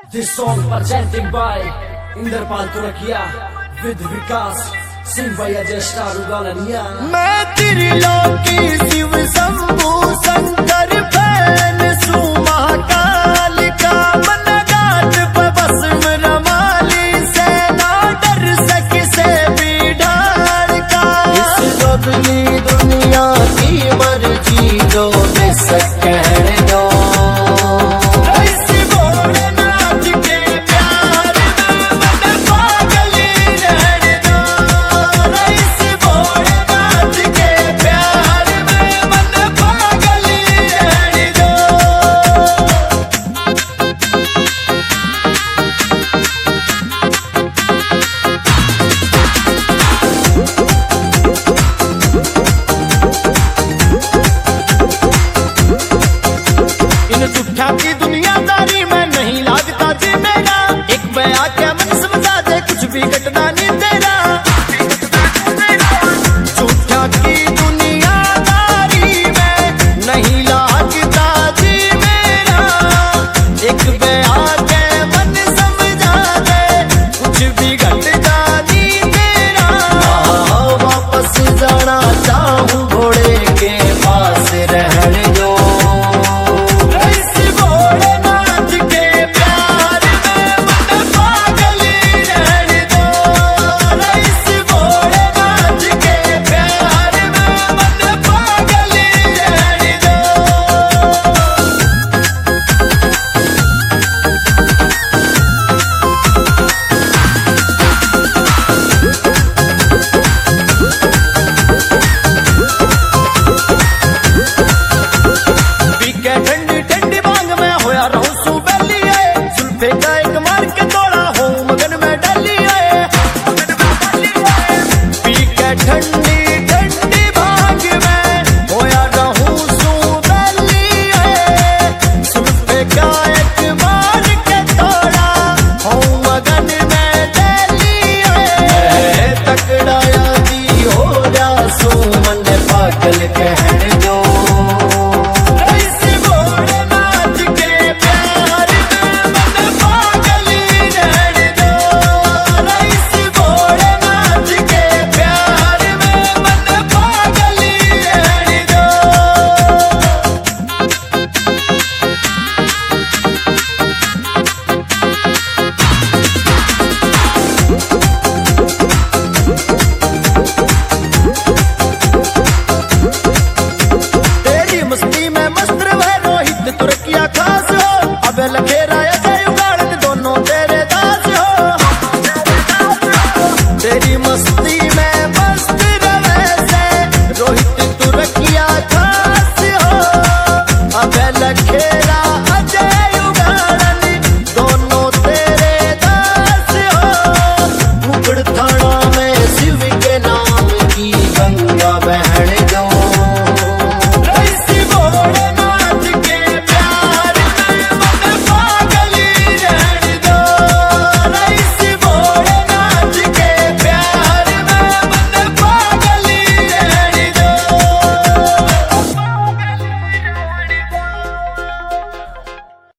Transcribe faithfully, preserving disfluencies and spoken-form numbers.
This song presented by Inderpal Turakia with Vikas Singh by Ajay Staru Galania। मैं Triloki Shiv Shambhu Shankar fan सु महाकाल का मन गाट पे बस रमाली से ना डर सके से भी ढाल का। इस दोगली दुनिया की मर्जी जो दे सके दो की दुनियादारी में नहीं लागता जी मेरा। एक बया क्या मन समझा दे कुछ भी घटना नहीं तेरा। झूठा की दुनियादारी में नहीं लागता जी मेरा। एक बया के मन समझा दे कुछ भी घटना नहीं तेरा। वापस जाना चाहूं घोड़े के पास रहने दो। ठंडी ठंडी बांग में होया रहूं सुबह लिए सुल्फे का एक मार के